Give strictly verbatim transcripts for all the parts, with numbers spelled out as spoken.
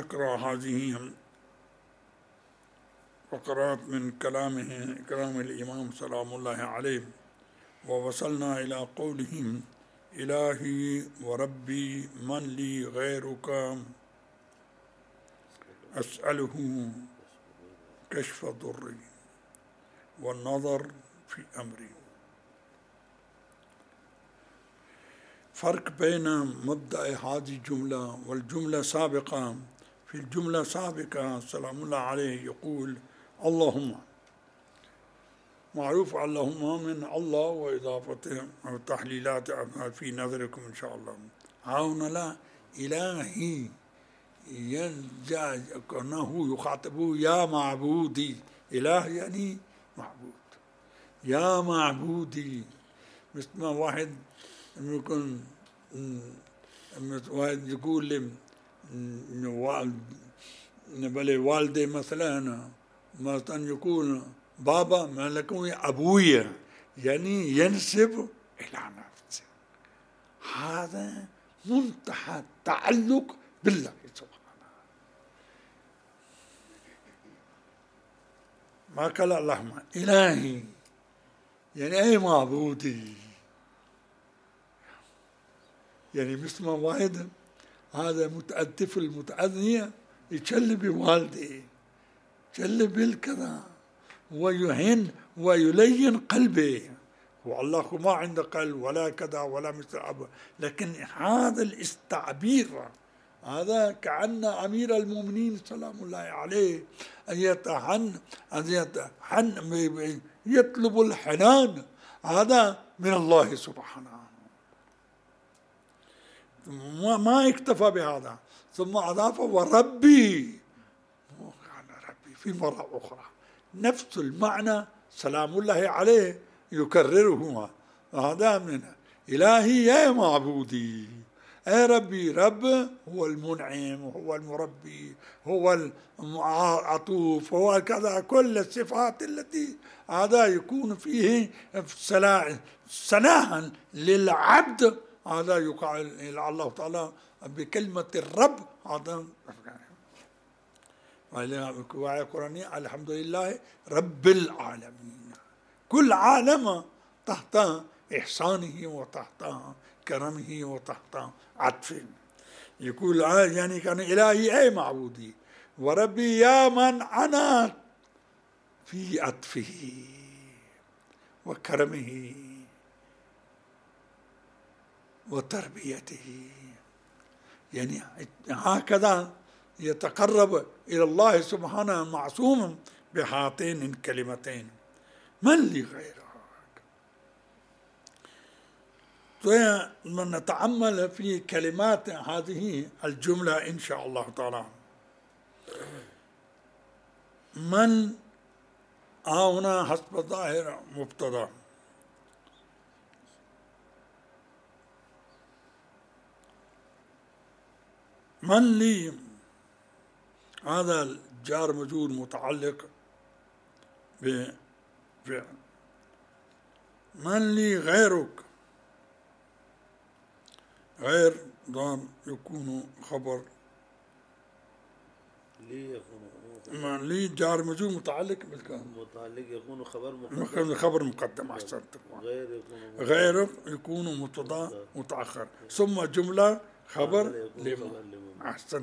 نقرأ هذه فقرات من كلامه كلام الإمام سلام الله عليه، ووصلنا إلى قولهم: إلهي وربي من لي غيرك أسأله كشف ضري والنظر في أمري. فرق بين مبدأ هذه الجملة والجملة السابقة. في الجملة السابقة سلام الله عليه يقول اللهم، معروف اللهم من الله وإضافته أو تحليلات في نظركم إن شاء الله. هنا لا، إلهي يرجع كأنه يخاطبه يا معبودي. إله يعني معبود، يا معبودي. مثل ما واحد يكون واحد يقول لي بلي والدي مثلا مثلا يقول بابا ما لكم أبويا، يعني ينسب إلى نفسه. هذا منتهى التعلق بالله سبحانه. ما قال اللهم إلهي يعني أي معبودي، يعني مثل ما واحد هذا متأدف المتأذية يشل بوالده، يشل بالكذا ويهن ويلين قلبه، والله ما عنده قلب ولا كذا ولا مثل أبو. لكن هذا الاستعبير هذا كأن أمير المؤمنين سلام الله عليه أن يتحن أن يتحن يطلب الحنان، هذا من الله سبحانه. ما اكتفى بهذا، ثم أضاف وربي، ربي في مرة أخرى نفس المعنى سلام الله عليه يكرره. هذا من إلهي يا معبودي، أي ربي. رب هو المنعم، هو المربي، هو العطوف، هو كذا، كل الصفات التي هذا يكون فيه صلاحا للعبد. هذا يقال إلى الله تعالى بكلمة الرب. هذا وآية قرآنية الحمد لله رب العالمين. كل عالم تحت إحسانه وتحت كرمه وتحت عطفه. يقول يعني كان إلهي أي معبودي وربي يا من أنا في عطفه وكرمه وتربيته. يعني هكذا يتقرب إلى الله سبحانه معصوما بهاتين الكلمتين من لي غيرك. من نتأمل في كلمات هذه الجملة إن شاء الله تعالى. من هنا حسب الظاهر مبتدأ، من لي هذا الجار مجرور متعلق بفعل. من لي غيرك، غير ضار يكون خبر لي يكون من لي جار مجرور متعلق بالكلام، متعلق يكون خبر مقدم، خبر مقدم. أحسنت. غير يكون غير يكون مبتدا متأخر، ثم جملة خبر لما. أحسنت.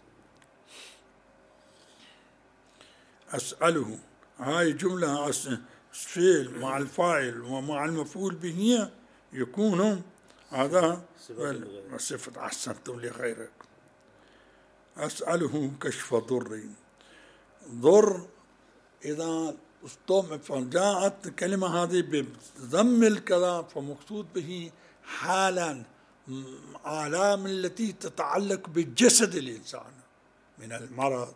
أسأله هاي جملة فعل مع الفاعل ومع المفعول به يكون هذا صفة. أحسنتم لغيرك. أسأله كشف ضري. ضر إذا استوم فجاءت كلمة هذه بضم الكذا فمقصود به حالا آلام التي تتعلق بجسد الإنسان من المرض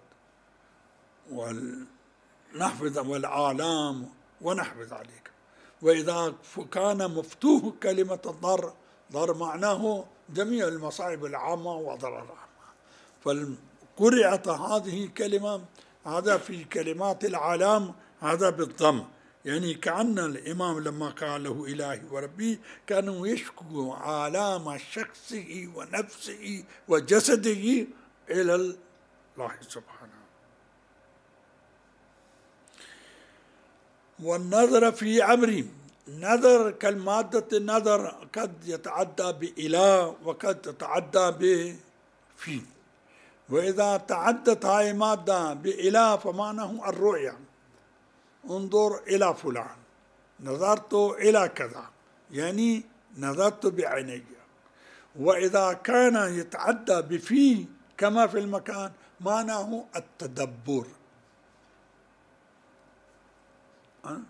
والنحو والآلام ونحو ذلك. وإذا كان مفتوح كلمة الضر، ضر معناه جميع المصائب العامة وضرر العامة، فقرأت هذه الكلمة هذا في كلمات العالم هذا بالضم. يعني كأن الإمام لما قال له إلهي وربي كانوا يشكو آلام شخصه ونفسه وجسده إلى الله سبحانه. والنظر في أمري، نظر كالمادة النظر قد يتعدى بإلى وقد يتعدى بفي، وإذا تعدت هاي مادة بإلى فمعناه الرؤية، انظر إلى فلان، نظرت إلى كذا، يعني نظرت بعيني. وإذا كان يتعدى بفي كما في المكان معناه التدبر. أه؟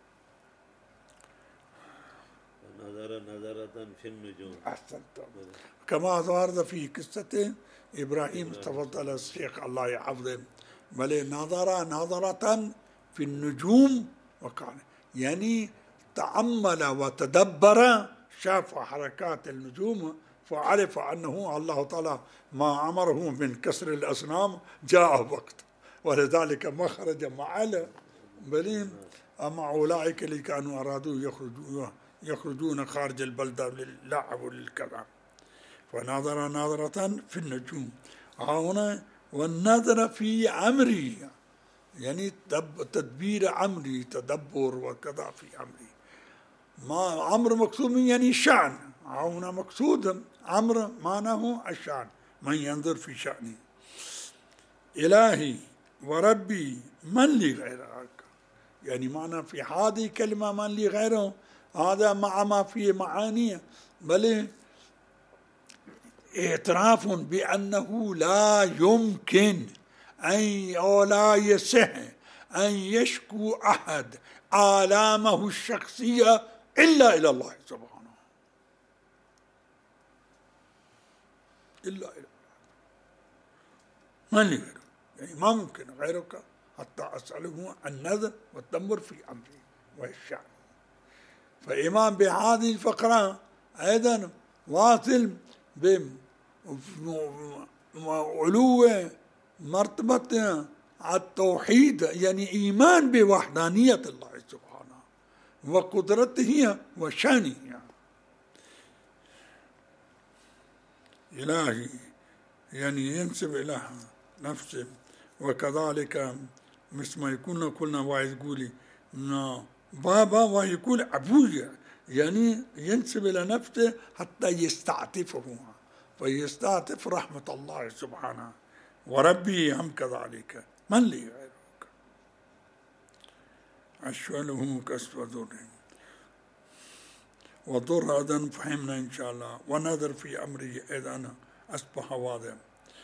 نظر نظرة في النجوم. أحسنت. كما ورد في قصة إبراهيم تفضل الشيخ الله يحفظه، بل نظر نظرة في النجوم وكان يعني تأمل وتدبر، شاف حركات النجوم فعرف أنه الله تعالى ما أمره من كسر الأصنام جاء وقت، ولذلك ما خرج مع بل أما أولئك اللي كانوا أرادوا يخرجون يخرجون خارج البلدة للعب وللكذا. فنظر نظرة في النجوم هنا، والنظر في أمري يعني تدبير أمري، تدبر وكذا في أمري. ما أمر مقصود يعني شأن، هنا مقصود أمر معناه الشأن، من ينظر في شأني. إلهي وربي من لي غيرك، يعني معنى في هذه كلمة من لي غيره هذا مع ما فيه معاني، بل اعتراف بأنه لا يمكن أن أو لا يصح أن يشكو أحد آلامه الشخصية إلا إلى الله سبحانه، إلا إلى الله من لي غيره، يعني ما ممكن غيرك حتى أسأله النذر والتمر في أمري والشأن. فإمام بهذه الفقرة أيضا واصل بعلو مرتبة التوحيد، يعني إيمان بوحدانية الله سبحانه وقدرته وشانه. إلهي يعني ينسب إلى نفسه، وكذلك مثل ما يكون كلنا واحد يقولي بابا ويقول أبويا، يعني ينسب إلى نفسه حتى يستعطفه فيستعطف رحمة الله سبحانه. وربي هم كذلك من لي غيرك أشغله كسب ضر، وضر أيضا فهمنا إن شاء الله. ونظر في أمري أيضا أصبح واضح.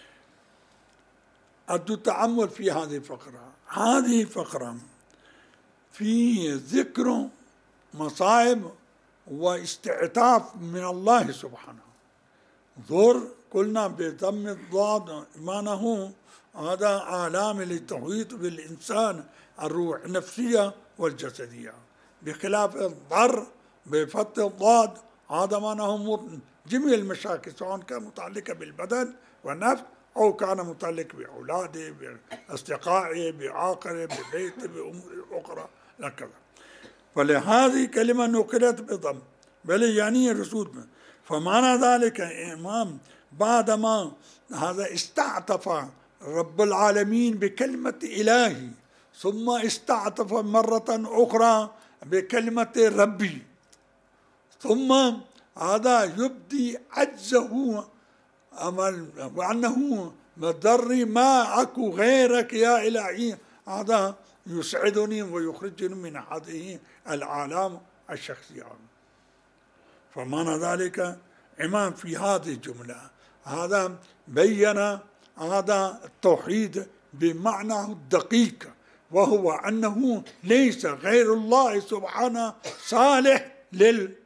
التأمل في هذه الفقرة، هذه الفقرة في ذكر مصائب واستعطاف من الله سبحانه. ضر قلنا بضم الضاد معناه هذا آلام اللي تحيط بالإنسان الروح النفسية والجسدية، بخلاف الضر بفتح الضاد هذا معناه جميع المشاكل سواء كان متعلقة بالبدن والنفس أو كان متعلق بأولاده بأصدقائه بعاقله ببيته بأمور أخرى هكذا. فلهذه كلمة نقلت بضم بل يعني الرسول. فمعنى ذلك إمام بعدما هذا استعطف رب العالمين بكلمة إلهي، ثم استعطف مرة أخرى بكلمة ربي، ثم هذا يبدي عجزه أمل وأنه مضر ما أكو غيرك يا إلهي، هذا يسعدني ويخرجني من هذه العالم الشخصية. فمعنى ذلك إمام في هذه الجملة هذا بين هذا التوحيد بمعناه الدقيق، وهو أنه ليس غير الله سبحانه صالح للعبادة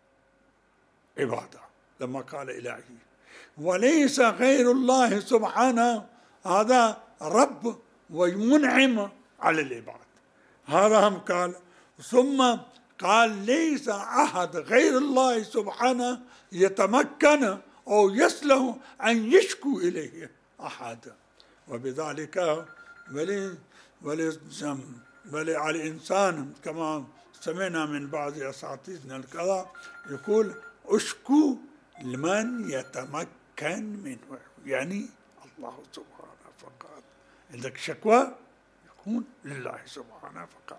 لما قال إلهي، وليس غير الله سبحانه هذا رب ومنعم على العباد، هذا هم قال. ثم قال ليس أحد غير الله سبحانه يتمكن أو يصلح أن يشكو إليه أحد. وبذلك بل بل على الإنسان كما سمعنا من بعض أساتذتنا الكذا يقول أشكو لمن يتمكن منه، يعني الله سبحانه. فقط. عندك شكوى يكون لله سبحانه فقط.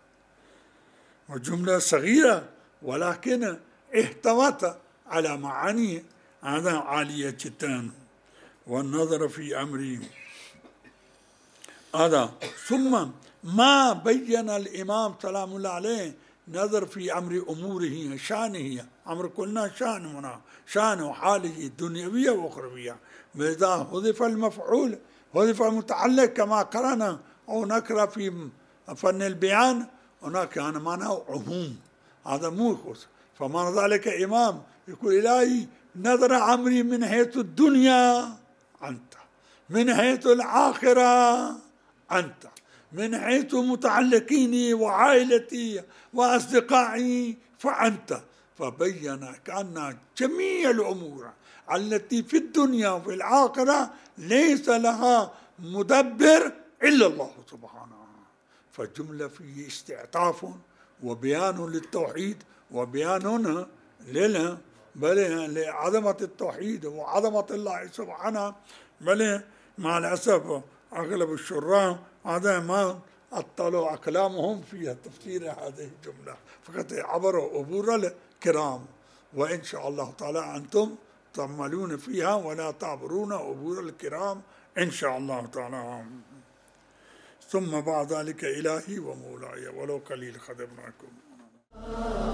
وجملة صغيرة ولكن احتوت على معاني هذا عالية جدا. والنظر في أمره هذا. ثم ما بين الإمام سلام الله عليه نظر في أمر أموره شانه. أمر قلنا شان هنا شان وحاله الدنيوية وأخروية. وإذا حذف المفعول حذف المتعلق كما قرأنا أو نقرأ في فن البيان هناك كان معناه عموم، هذا مو خصوص. فمعنى ذلك إمام يقول إلهي نظر أمري من حيث الدنيا أنت، من حيث الآخرة أنت، من حيث متعلقيني وعائلتي وأصدقائي فأنت. فبين كأن جميع الأمور التي في الدنيا وفي الآخرة ليس لها مدبر إلا الله سبحانه. فالجملة فيه استعطاف وبيان للتوحيد وبيان لنا بل لعظمة التوحيد وعظمة الله سبحانه. بل مع الأسف أغلب الشراح هذا ما أطلوا أكلامهم في تفسير هذه الجملة، فقط عبروا عبور الكرام. وإن شاء الله تعالى أنتم تعملون فيها ولا تعبرون عبور الكرام إن شاء الله تعالى. ثم بعد ذلك إلهي ومولاي ولو قليل خدمناكم.